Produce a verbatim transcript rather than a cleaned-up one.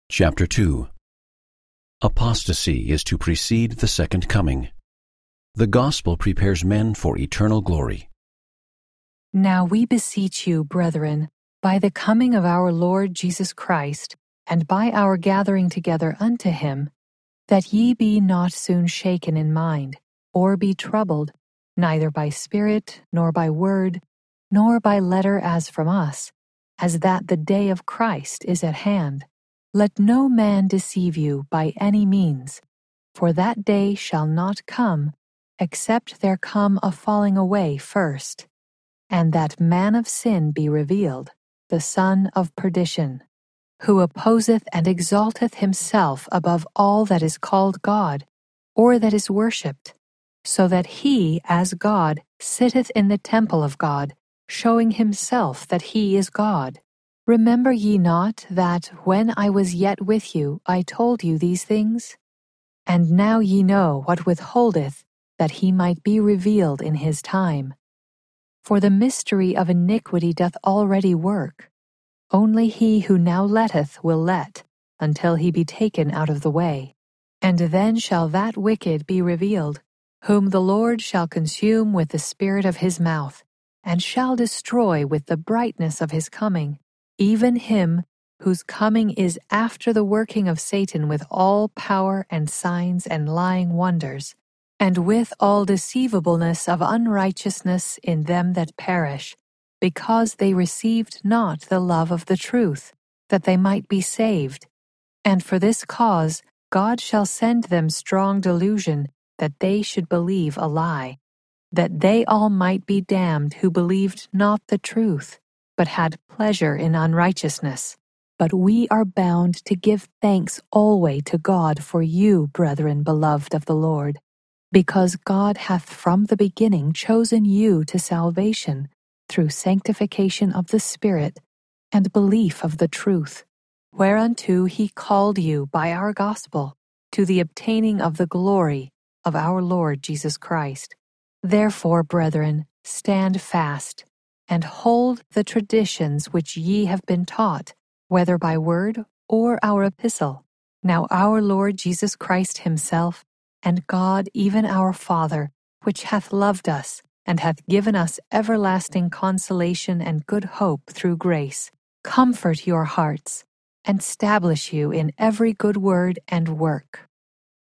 Chapter two. Apostasy is to precede the second coming. The gospel prepares men for eternal glory. Now we beseech you, brethren, by the coming of our Lord Jesus Christ, and by our gathering together unto him, that ye be not soon shaken in mind, or be troubled, neither by spirit, nor by word, nor by letter as from us, as that the day of Christ is at hand. Let no man deceive you by any means, for that day shall not come, except there come a falling away first, and that man of sin be revealed, the son of perdition, who opposeth and exalteth himself above all that is called God, or that is worshipped, so that he, as God, sitteth in the temple of God, showing himself that he is God. Remember ye not that, when I was yet with you, I told you these things? And now ye know what withholdeth, that he might be revealed in his time. For the mystery of iniquity doth already work. Only he who now letteth will let, until he be taken out of the way. And then shall that wicked be revealed, whom the Lord shall consume with the spirit of his mouth, and shall destroy with the brightness of his coming, even him whose coming is after the working of Satan with all power and signs and lying wonders, and with all deceivableness of unrighteousness in them that perish, because they received not the love of the truth, that they might be saved. And for this cause God shall send them strong delusion, that they should believe a lie, that they all might be damned who believed not the truth, but had pleasure in unrighteousness. But we are bound to give thanks always to God for you, brethren beloved of the Lord, because God hath from the beginning chosen you to salvation, through sanctification of the Spirit, and belief of the truth, whereunto he called you by our gospel, to the obtaining of the glory of our Lord Jesus Christ. Therefore, brethren, stand fast, and hold the traditions which ye have been taught, whether by word or our epistle. Now our Lord Jesus Christ himself, and God even our Father, which hath loved us, and hath given us everlasting consolation and good hope through grace, comfort your hearts, and stablish you in every good word and work.